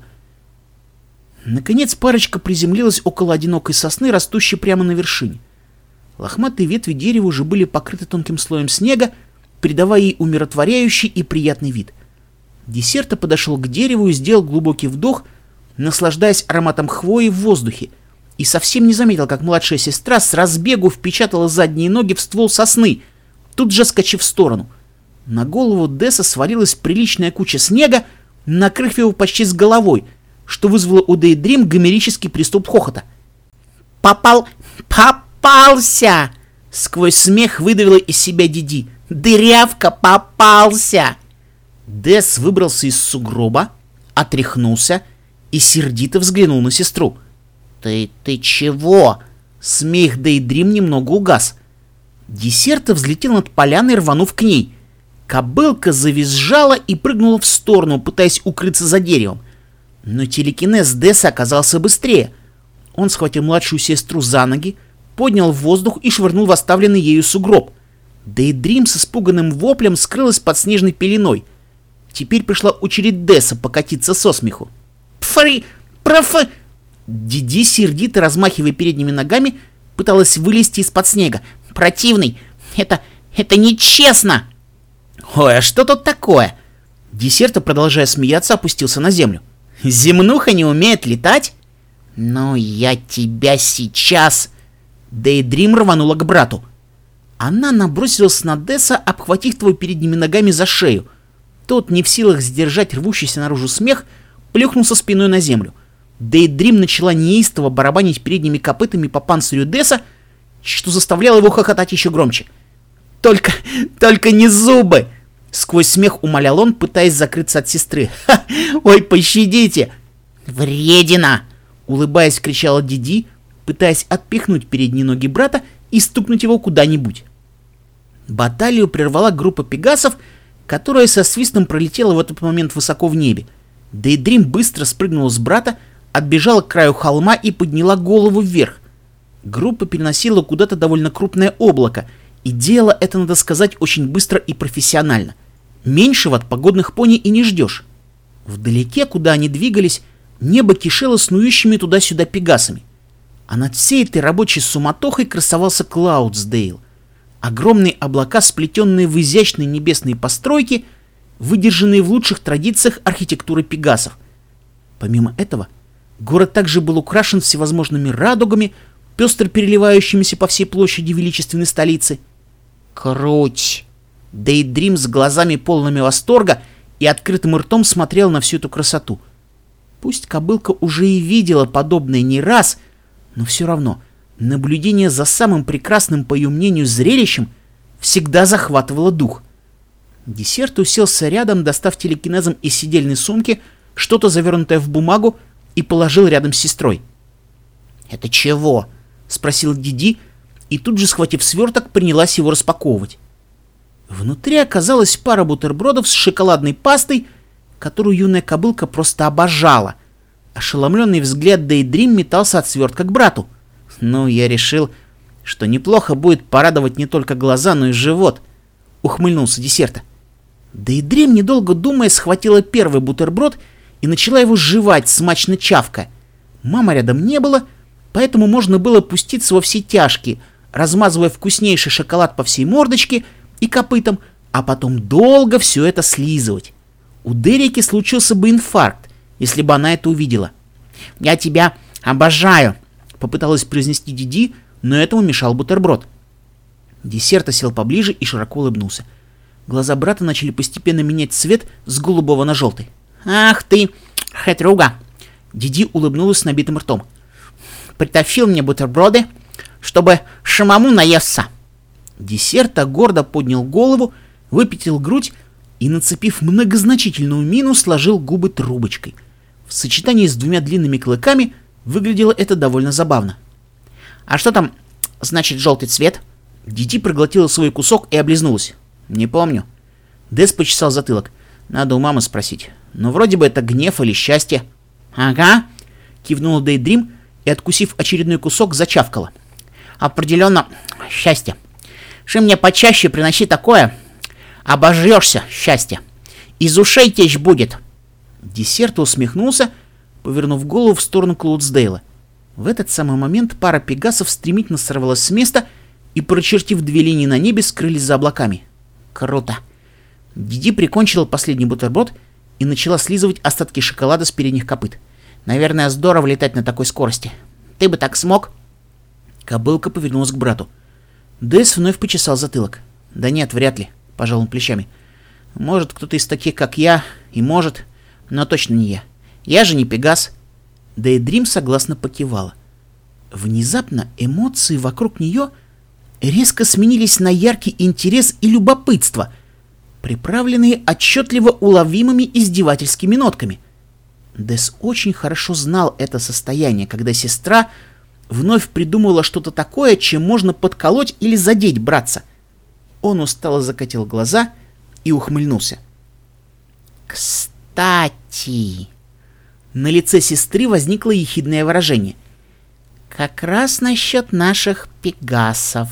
Наконец парочка приземлилась около одинокой сосны, растущей прямо на вершине. Лохматые ветви дерева уже были покрыты тонким слоем снега, придавая ей умиротворяющий и приятный вид. Десерта подошел к дереву и сделал глубокий вдох, наслаждаясь ароматом хвои в воздухе, и совсем не заметил, как младшая сестра с разбегу впечатала задние ноги в ствол сосны, тут же скачив в сторону. На голову Десса свалилась приличная куча снега, накрыв его почти с головой, что вызвало у Дейдрим гомерический приступ хохота. «Попался!» — сквозь смех выдавила из себя Диди. «Дырявка, попался!» Десс выбрался из сугроба, отряхнулся и сердито взглянул на сестру. «Ты чего?» Смех Дейдрим немного угас. Десерта взлетел над поляной, рванув к ней. Кобылка завизжала и прыгнула в сторону, пытаясь укрыться за деревом. Но телекинез Десса оказался быстрее. Он схватил младшую сестру за ноги, поднял в воздух и швырнул в оставленный ею сугроб. Дейдрим с испуганным воплем скрылась под снежной пеленой. Теперь пришла очередь Десса покатиться со смеху. Диди, сердито размахивая передними ногами, пыталась вылезти из-под снега. «Противный! Это нечестно!» «Ой, а что тут такое?» Десерта, продолжая смеяться, опустился на землю. «Земнуха не умеет летать?» «Ну, я тебя сейчас!» Дейдрим рванула к брату. Она набросилась на Десса, обхватив его передними ногами за шею. Тот, не в силах сдержать рвущийся наружу смех, плюхнулся спиной на землю. Дейдрим начала неистово барабанить передними копытами по панцирю Десса, что заставляло его хохотать еще громче. «Только не зубы!» — сквозь смех умолял он, пытаясь закрыться от сестры. «Ой, пощадите!» «Вредина!» — улыбаясь, кричала Диди, пытаясь отпихнуть передние ноги брата и стукнуть его куда-нибудь. Баталию прервала группа пегасов, которая со свистом пролетела в этот момент высоко в небе. Дейдрим быстро спрыгнула с брата, отбежала к краю холма и подняла голову вверх. Группа переносила куда-то довольно крупное облако, и делала это, надо сказать, очень быстро и профессионально. Меньшего от погодных пони и не ждешь. Вдалеке, куда они двигались, небо кишело снующими туда-сюда пегасами. А над всей этой рабочей суматохой красовался Клаудсдейл. Огромные облака, сплетенные в изящные небесные постройки, выдержанные в лучших традициях архитектуры пегасов. Помимо этого, город также был украшен всевозможными радугами, пестро переливающимися по всей площади величественной столицы. Круть! Дейдрим с глазами полными восторга и открытым ртом смотрел на всю эту красоту. Пусть кобылка уже и видела подобное не раз, но все равно наблюдение за самым прекрасным, по ее мнению, зрелищем всегда захватывало дух. Десерт уселся рядом, достав телекинезом из сидельной сумки что-то завернутое в бумагу, и положил рядом с сестрой. «Это чего?» — спросил Диди, и тут же, схватив сверток, принялась его распаковывать. Внутри оказалась пара бутербродов с шоколадной пастой, которую юная кобылка просто обожала. Ошеломленный взгляд Дейдрим метался от свертка к брату. «Ну, я решил, что неплохо будет порадовать не только глаза, но и живот», — ухмыльнулся Десерта. Дейдрим, недолго думая, схватила первый бутерброд и начала его жевать, смачно чавкая. Мамы рядом не было, поэтому можно было пуститься во все тяжкие, размазывая вкуснейший шоколад по всей мордочке и копытам, а потом долго все это слизывать. У Дерики случился бы инфаркт, если бы она это увидела. «Я тебя обожаю», — попыталась произнести Диди, но этому мешал бутерброд. Десерта сел поближе и широко улыбнулся. Глаза брата начали постепенно менять цвет с голубого на желтый. «Ах ты, хитрюга!» Диди улыбнулась с набитым ртом. «Притащил мне бутерброды, чтобы самому наесться». Десерта гордо поднял голову, выпятил грудь и, нацепив многозначительную мину, сложил губы трубочкой. В сочетании с двумя длинными клыками выглядело это довольно забавно. «А что там значит желтый цвет?» Диди проглотила свой кусок и облизнулась. «Не помню». Дес почесал затылок. «Надо у мамы спросить. Но вроде бы это гнев или счастье». «Ага», — кивнула Дейдрим и, откусив очередной кусок, зачавкала. «Определенно счастье. Ши мне почаще приноси такое. Обожрешься, счастье. Из ушей течь будет». Десерт усмехнулся, повернув голову в сторону Клаудсдейла. В этот самый момент пара пегасов стремительно сорвалась с места и, прочертив две линии на небе, скрылись за облаками. Круто. Диди прикончила последний бутерброд и начала слизывать остатки шоколада с передних копыт. «Наверное, здорово летать на такой скорости. Ты бы так смог?» Кобылка повернулась к брату. Дэс вновь почесал затылок. «Да нет, вряд ли», — пожал он плечами. «Может, кто-то из таких, как я, и может, но точно не я. Я же не пегас». Дейдрим согласно покивала. Внезапно эмоции вокруг нее резко сменились на яркий интерес и любопытство, приправленные отчетливо уловимыми издевательскими нотками. Дэс очень хорошо знал это состояние, когда сестра вновь придумала что-то такое, чем можно подколоть или задеть братца. Он устало закатил глаза и ухмыльнулся. «Кстати...» На лице сестры возникло ехидное выражение. «Как раз насчет наших пегасов».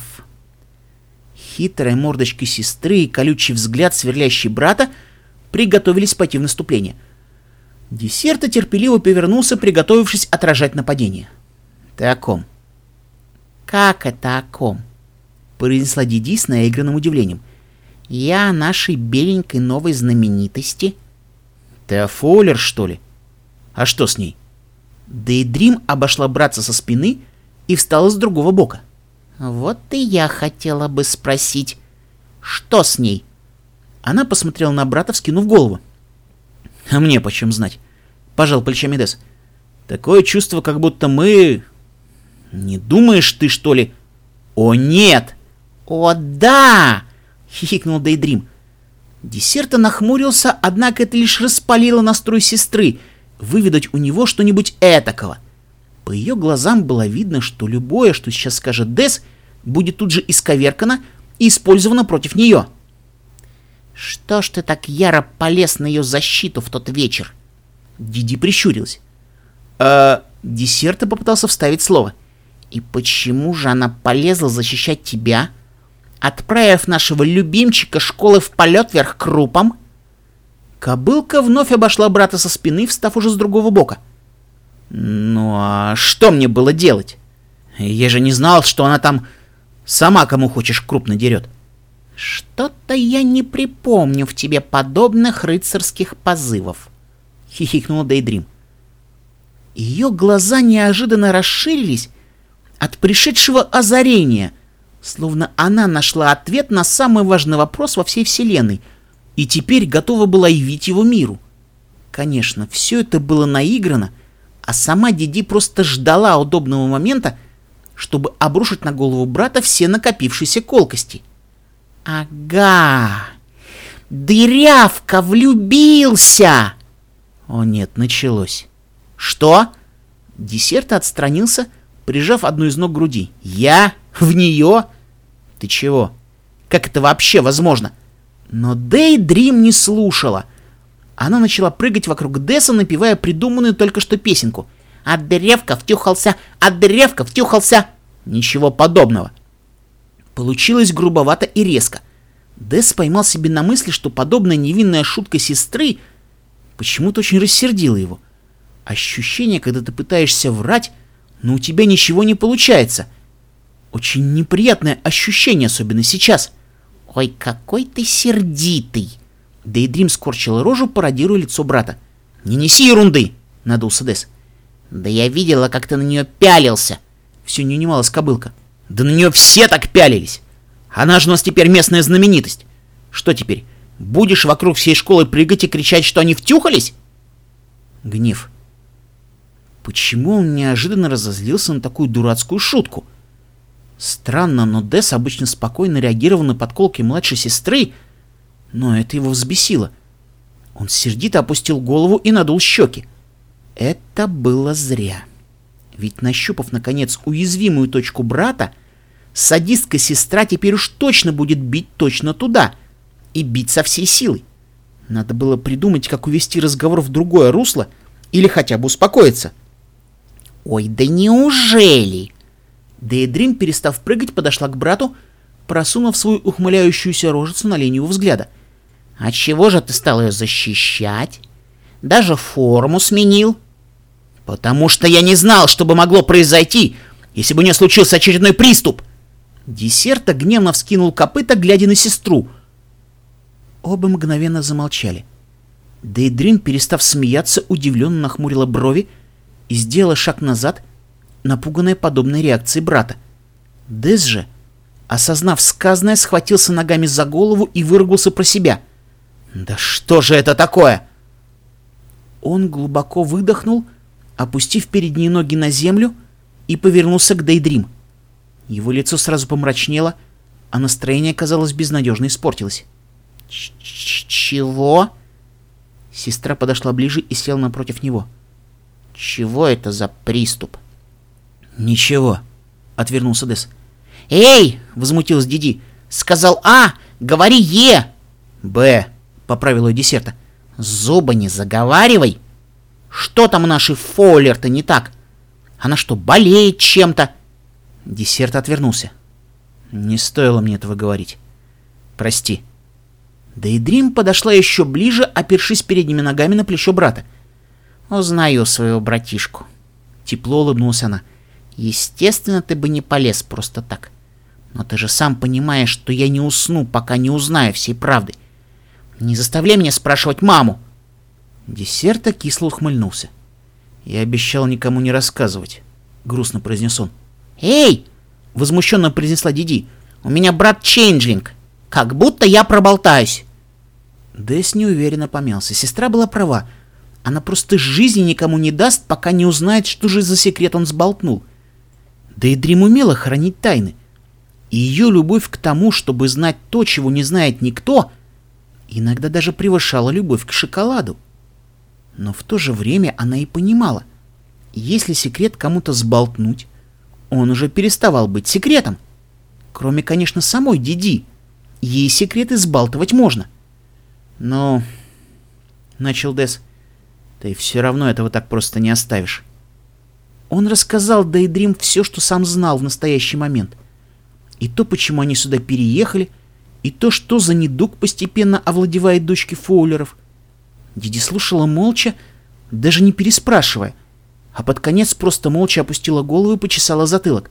Хитрая мордочка сестры и колючий взгляд, сверлящий брата, приготовились пойти в наступление. Десерта терпеливо повернулся, приготовившись отражать нападение. «Ты о ком?» «Как это о ком?» — произнесла Диди с наигранным удивлением. «Я о нашей беленькой новой знаменитости». «Ты о Фоулер, что ли? А что с ней?» Дейдрим обошла братца со спины и встала с другого бока. «Вот и я хотела бы спросить, что с ней?» Она посмотрела на брата, вскинув голову. «А мне почем знать?» — пожал плечами Дес. «Такое чувство, как будто мы... Не думаешь ты, что ли?» «О, нет!» «О, да!» — хихикнул Дейдрим. Десерта нахмурился, однако это лишь распалило настрой сестры, выведать у него что-нибудь этакого. По ее глазам было видно, что любое, что сейчас скажет Дес, будет тут же исковеркано и использовано против нее. «Что ж ты так яро полез на ее защиту в тот вечер?» Диди прищурилась. Десерта попытался вставить слово. «И почему же она полезла защищать тебя, отправив нашего любимчика школы в полет вверх крупом?» Кобылка вновь обошла брата со спины, встав уже с другого бока. «Ну а что мне было делать? Я же не знал, что она там сама кому хочешь крупно дерет». «Что-то я не припомню в тебе подобных рыцарских позывов», — хихикнул Дейдрим. Ее глаза неожиданно расширились от пришедшего озарения, словно она нашла ответ на самый важный вопрос во всей вселенной и теперь готова была явить его миру. Конечно, все это было наиграно, а сама Диди просто ждала удобного момента, чтобы обрушить на голову брата все накопившиеся колкости. «Ага, дырявка влюбился!» О нет, началось. «Что?» Десерт отстранился, прижав одну из ног к груди. «Я? В нее? Ты чего? Как это вообще возможно?» Но Дейдрим не слушала. Она начала прыгать вокруг Деса, напевая придуманную только что песенку. «От древка втюхался, от древка втюхался!» Ничего подобного. Получилось грубовато и резко. Дес поймал себе на мысли, что подобная невинная шутка сестры почему-то очень рассердила его. Ощущение, когда ты пытаешься врать, но у тебя ничего не получается. Очень неприятное ощущение, особенно сейчас. «Ой, какой ты сердитый!» Дейдрим скорчил рожу, пародируя лицо брата. «Не неси ерунды!» — надулся Дес. «Да я видела, как ты на нее пялился!» Все не унималась кобылка. «Да на нее все так пялились! Она же у нас теперь местная знаменитость! Что теперь, будешь вокруг всей школы прыгать и кричать, что они втюхались?» Гнев. Почему он неожиданно разозлился на такую дурацкую шутку? Странно, но Дес обычно спокойно реагировал на подколки младшей сестры, но это его взбесило. Он сердито опустил голову и надул щеки. Это было зря. Ведь, нащупав, наконец, уязвимую точку брата, садистка сестра теперь уж точно будет бить точно туда. И бить со всей силой. Надо было придумать, как увести разговор в другое русло или хотя бы успокоиться. «Ой, да неужели?» Дейдрим, перестав прыгать, подошла к брату, просунув свою ухмыляющуюся рожицу на линию взгляда. «А чего же ты стал ее защищать? Даже форму сменил?» «Потому что я не знал, что бы могло произойти, если бы у нее случился очередной приступ!» Десерта гневно вскинул копыта, глядя на сестру. Оба мгновенно замолчали. Дейдрим, перестав смеяться, удивленно нахмурила брови и сделала шаг назад, напуганная подобной реакцией брата. Дес же, осознав сказанное, схватился ногами за голову и выругался про себя. «Да что же это такое?» Он глубоко выдохнул, опустив передние ноги на землю, и повернулся к Дейдрим. Его лицо сразу помрачнело, а настроение, казалось, безнадежно испортилось. «Чего?» Сестра подошла ближе и села напротив него. «Чего это за приступ?» «Ничего», — отвернулся Дес. «Эй!» — возмутилась Диди. «Сказал А, говори Е!» «Б», — поправила ее Десерта. «Зубы не заговаривай!» Что там у нашей Фоулер-то не так? Она что, болеет чем-то?» Десерт отвернулся. «Не стоило мне этого говорить. Прости». Дейдрим подошла еще ближе, опершись передними ногами на плечо брата. «Узнаю своего братишку». Тепло улыбнулась она. «Естественно, ты бы не полез просто так. Но ты же сам понимаешь, что я не усну, пока не узнаю всей правды. Не заставляй меня спрашивать маму!» Десерта кисло ухмыльнулся. «Я обещал никому не рассказывать», — грустно произнес он. «Эй!» — возмущенно произнесла Диди. «У меня брат Чейнджлинг. Как будто я проболтаюсь!» Дэс неуверенно помялся. Сестра была права. Она просто жизни никому не даст, пока не узнает, что же за секрет он сболтнул. Дейдрим умела хранить тайны. И ее любовь к тому, чтобы знать то, чего не знает никто, иногда даже превышала любовь к шоколаду. Но в то же время она и понимала, если секрет кому-то сболтнуть, он уже переставал быть секретом. Кроме, конечно, самой Диди. Ей секреты сбалтывать можно. «Но...» — начал Дэс. «Ты все равно этого так просто не оставишь». Он рассказал Дейдрим все, что сам знал в настоящий момент. И то, почему они сюда переехали, и то, что за недуг постепенно овладевает дочки Фоулеров. Диди слушала молча, даже не переспрашивая, а под конец просто молча опустила голову и почесала затылок.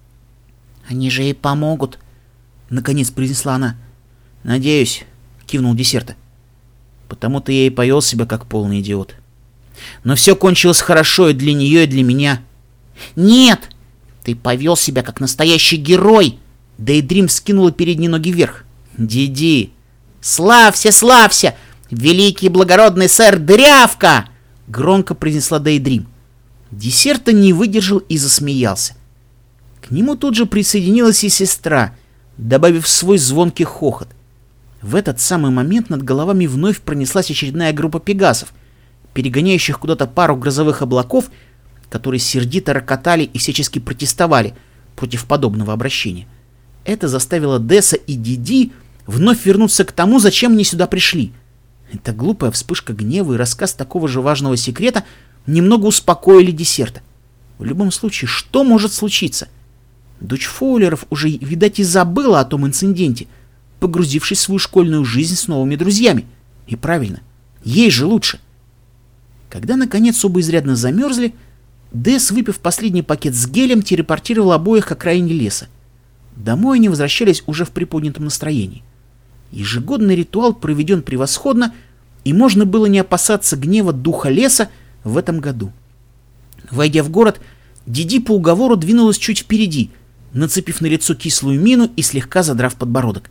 «Они же ей помогут», — наконец произнесла она. «Надеюсь», — кивнул Десерта. «Потому-то я и повел себя как полный идиот. Но все кончилось хорошо и для нее, и для меня». «Нет! Ты повел себя как настоящий герой!» Дейдрим скинула передние ноги вверх. «Диди!» «Славься, славься! Великий и благородный сэр Дырявка!» Громко произнесла Дейдрим. Десерта не выдержал и засмеялся. К нему тут же присоединилась и сестра, добавив свой звонкий хохот. В этот самый момент над головами вновь пронеслась очередная группа пегасов, перегоняющих куда-то пару грозовых облаков, которые сердито рокотали и всячески протестовали против подобного обращения. Это заставило Дэса и Диди вновь вернуться к тому, зачем они сюда пришли. Эта глупая вспышка гнева и рассказ такого же важного секрета немного успокоили Десерта. В любом случае, что может случиться? Дочь Фоулеров уже, видать, и забыла о том инциденте, погрузившись в свою школьную жизнь с новыми друзьями. И правильно, ей же лучше. Когда, наконец, оба изрядно замерзли, Дэс, выпив последний пакет с гелем, телепортировал обоих к окраине леса. Домой они возвращались уже в приподнятом настроении. Ежегодный ритуал проведен превосходно, и можно было не опасаться гнева духа леса в этом году. Войдя в город, Диди по уговору двинулась чуть впереди, нацепив на лицо кислую мину и слегка задрав подбородок.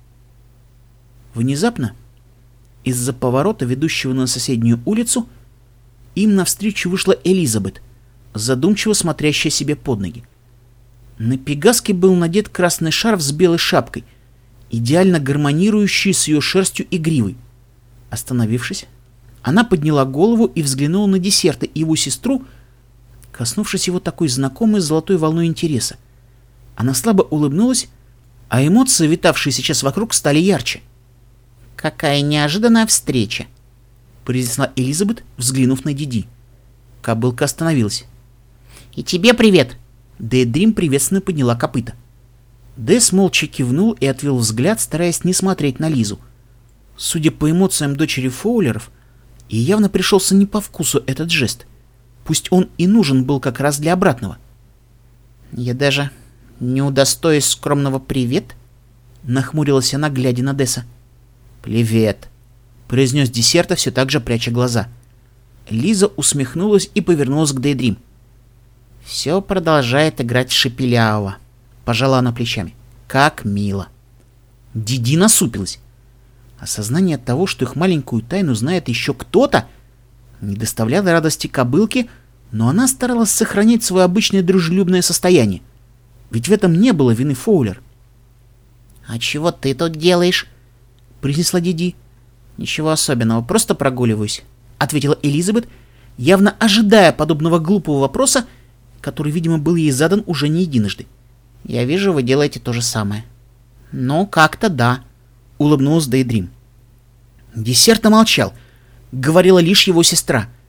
Внезапно, из-за поворота, ведущего на соседнюю улицу, им навстречу вышла Элизабет, задумчиво смотрящая себе под ноги. На Пегаске был надет красный шарф с белой шапкой, идеально гармонирующий с ее шерстью и гривой. Остановившись, она подняла голову и взглянула на Десерта и его сестру, коснувшись его такой знакомой золотой волной интереса. Она слабо улыбнулась, а эмоции, витавшие сейчас вокруг, стали ярче. «Какая неожиданная встреча!» — произнесла Элизабет, взглянув на Диди. Кобылка остановилась. «И тебе привет!» Дейдрим приветственно подняла копыта. Дэс молча кивнул и отвел взгляд, стараясь не смотреть на Лизу. Судя по эмоциям дочери Фоулеров, ей явно пришелся не по вкусу этот жест. Пусть он и нужен был как раз для обратного. «Я даже не удостоюсь скромного привет?» — нахмурилась она, глядя на Дэса. «Привет», — произнес Десерта, все так же пряча глаза. Лиза усмехнулась и повернулась к Дейдрим. «Все продолжает играть шепелявого», — пожала она плечами. «Как мило». Диди насупилась. Осознание того, что их маленькую тайну знает еще кто-то, не доставляло радости кобылке, но она старалась сохранить свое обычное дружелюбное состояние. Ведь в этом не было вины Фоулер. «А чего ты тут делаешь?» — произнесла Диди. «Ничего особенного, просто прогуливаюсь», — ответила Элизабет, явно ожидая подобного глупого вопроса, который, видимо, был ей задан уже не единожды. «Я вижу, вы делаете то же самое». «Ну, как-то да», — улыбнулась Дейдрим. Десерта молчал. Говорила лишь его сестра.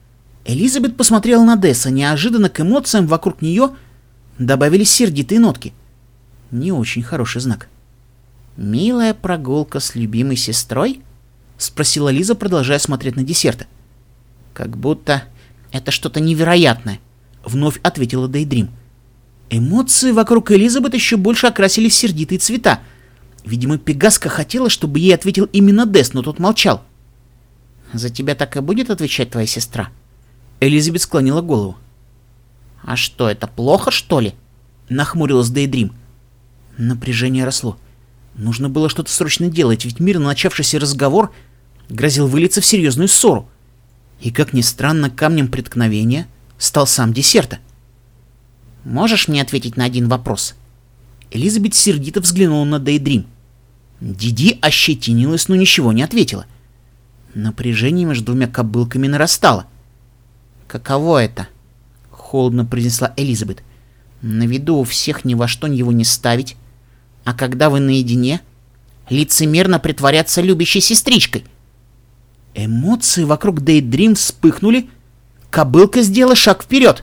Элизабет посмотрела на Десса. Неожиданно к эмоциям вокруг нее добавились сердитые нотки. Не очень хороший знак. «Милая прогулка с любимой сестрой?» — спросила Лиза, продолжая смотреть на десерты. «Как будто это что-то невероятное», — вновь ответила Дейдрим. Эмоции вокруг Элизабет еще больше окрасили в сердитые цвета. Видимо, Пегаска хотела, чтобы ей ответил именно Десс, но тот молчал. «За тебя так и будет отвечать твоя сестра?» Элизабет склонила голову. «А что, это плохо, что ли?» — нахмурилась Дейдрим. Напряжение росло. Нужно было что-то срочно делать, ведь мирно начавшийся разговор грозил вылиться в серьезную ссору. И, как ни странно, камнем преткновения стал сам Десерта. «Можешь мне ответить на один вопрос?» Элизабет сердито взглянула на Дейдрим. Диди ощетинилась, но ничего не ответила. Напряжение между двумя кобылками нарастало. «Каково это?» — холодно произнесла Элизабет. «На виду у всех ни во что его не ставить, а когда вы наедине, лицемерно притворяться любящей сестричкой». Эмоции вокруг Дейдрим вспыхнули. Кобылка сделала шаг вперед.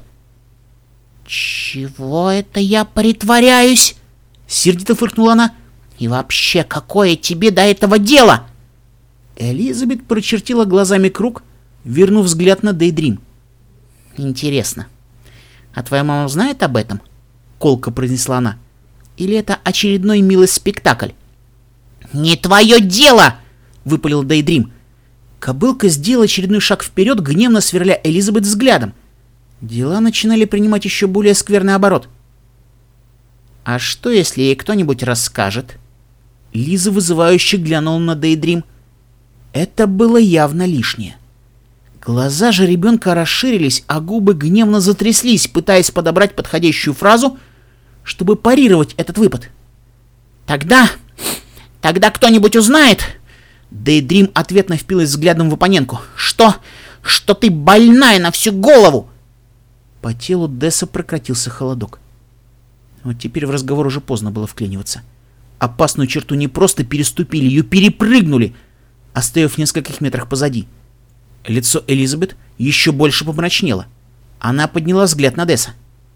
«Чего это я притворяюсь?» — сердито фыркнула она. «И вообще, какое тебе до этого дело?» Элизабет прочертила глазами круг, вернув взгляд на Дейдрим. «Интересно, а твоя мама знает об этом?» — колко произнесла она. «Или это очередной милый спектакль?» «Не твое дело!» — выпалил Дейдрим. Кобылка сделала очередной шаг вперед, гневно сверля Элизабет взглядом. Дела начинали принимать еще более скверный оборот. «А что, если ей кто-нибудь расскажет?» Лиза вызывающе глянула на Дейдрим. Это было явно лишнее. Глаза же ребенка расширились, а губы гневно затряслись, пытаясь подобрать подходящую фразу, чтобы парировать этот выпад. «Тогда кто-нибудь узнает?» Дейдрим ответно впилась взглядом в оппонентку. «Что ты больная на всю голову?» По телу Десса прокатился холодок. Вот теперь в разговор уже поздно было вклиниваться. Опасную черту не просто переступили, ее перепрыгнули, оставив в нескольких метрах позади. Лицо Элизабет еще больше помрачнело. Она подняла взгляд на Десса.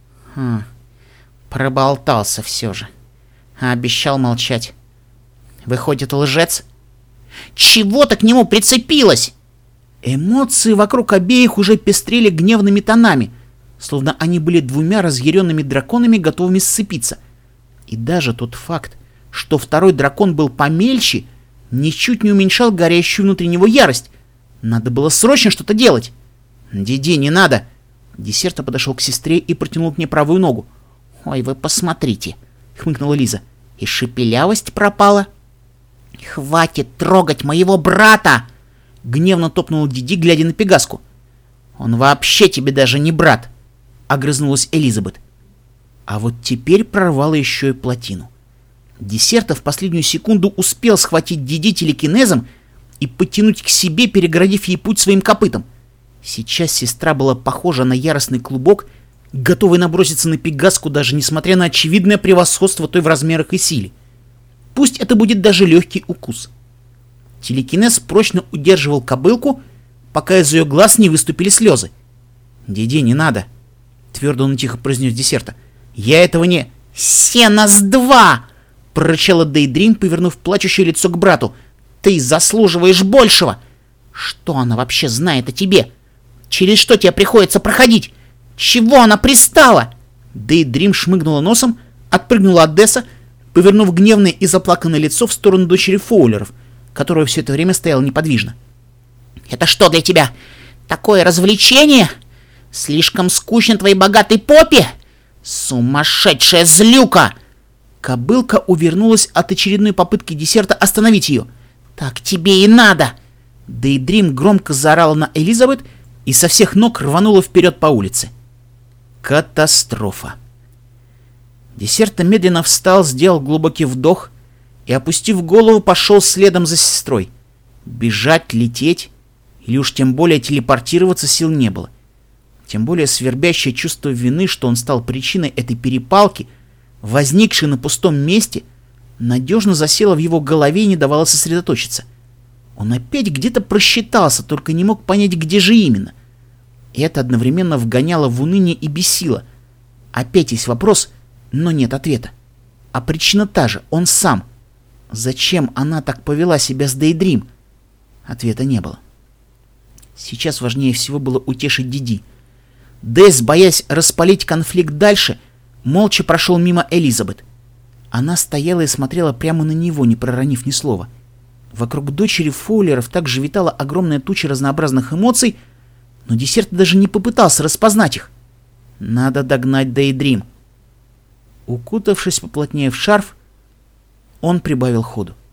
Проболтался все же. А обещал молчать. Выходит, лжец? Чего ты к нему прицепилась? Эмоции вокруг обеих уже пестрели гневными тонами, словно они были двумя разъяренными драконами, готовыми сцепиться. И даже тот факт, что второй дракон был помельче, ничуть не уменьшал горящую внутри него ярость. Надо было срочно что-то делать. «Диди, не надо!» Десерта подошел к сестре и протянул к ней правую ногу. «Ой, вы посмотрите!» — хмыкнула Лиза. «И шепелявость пропала!» «Хватит трогать моего брата!» — гневно топнула Диди, глядя на Пегаску. «Он вообще тебе даже не брат!» — огрызнулась Элизабет. А вот теперь прорвало еще и плотину. Десерта в последнюю секунду успел схватить Диди телекинезом и подтянуть к себе, перегородив ей путь своим копытом. Сейчас сестра была похожа на яростный клубок, готовый наброситься на Пегаску, даже несмотря на очевидное превосходство той в размерах и силе. Пусть это будет даже легкий укус. Телекинез прочно удерживал кобылку, пока из ее глаз не выступили слезы. «Диди, не надо!» — твердо он тихо произнес Десерта. «Я этого не...» «Сенос-2!» — прорычала Дейдрим, повернув плачущее лицо к брату. «Ты заслуживаешь большего! Что она вообще знает о тебе? Через что тебе приходится проходить? Чего она пристала?» Дейдрим шмыгнула носом, отпрыгнула от Десса, повернув гневное и заплаканное лицо в сторону дочери Фоулеров, которая все это время стояла неподвижно. «Это что для тебя? Такое развлечение? Слишком скучно твоей богатой попе? Сумасшедшая злюка!» Кобылка увернулась от очередной попытки Десерта остановить ее. «Так тебе и надо!» Дейдрим громко заорала на Элизабет и со всех ног рванула вперед по улице. Катастрофа. Десерта медленно встал, сделал глубокий вдох и, опустив голову, пошел следом за сестрой. Бежать, лететь или уж тем более телепортироваться сил не было. Тем более свербящее чувство вины, что он стал причиной этой перепалки, возникшей на пустом месте, надежно засело в его голове и не давало сосредоточиться. Он опять где-то просчитался, только не мог понять, где же именно. И это одновременно вгоняло в уныние и бесило. Опять есть вопрос, но нет ответа. А причина та же, он сам. Зачем она так повела себя с Дейдрим? Ответа не было. Сейчас важнее всего было утешить Диди. Дэс, боясь распалить конфликт дальше, молча прошел мимо Элизабет. Она стояла и смотрела прямо на него, не проронив ни слова. Вокруг дочери Фоулеров также витала огромная туча разнообразных эмоций, но Десерт даже не попытался распознать их. Надо догнать Дейдрим. Укутавшись поплотнее в шарф, он прибавил ходу.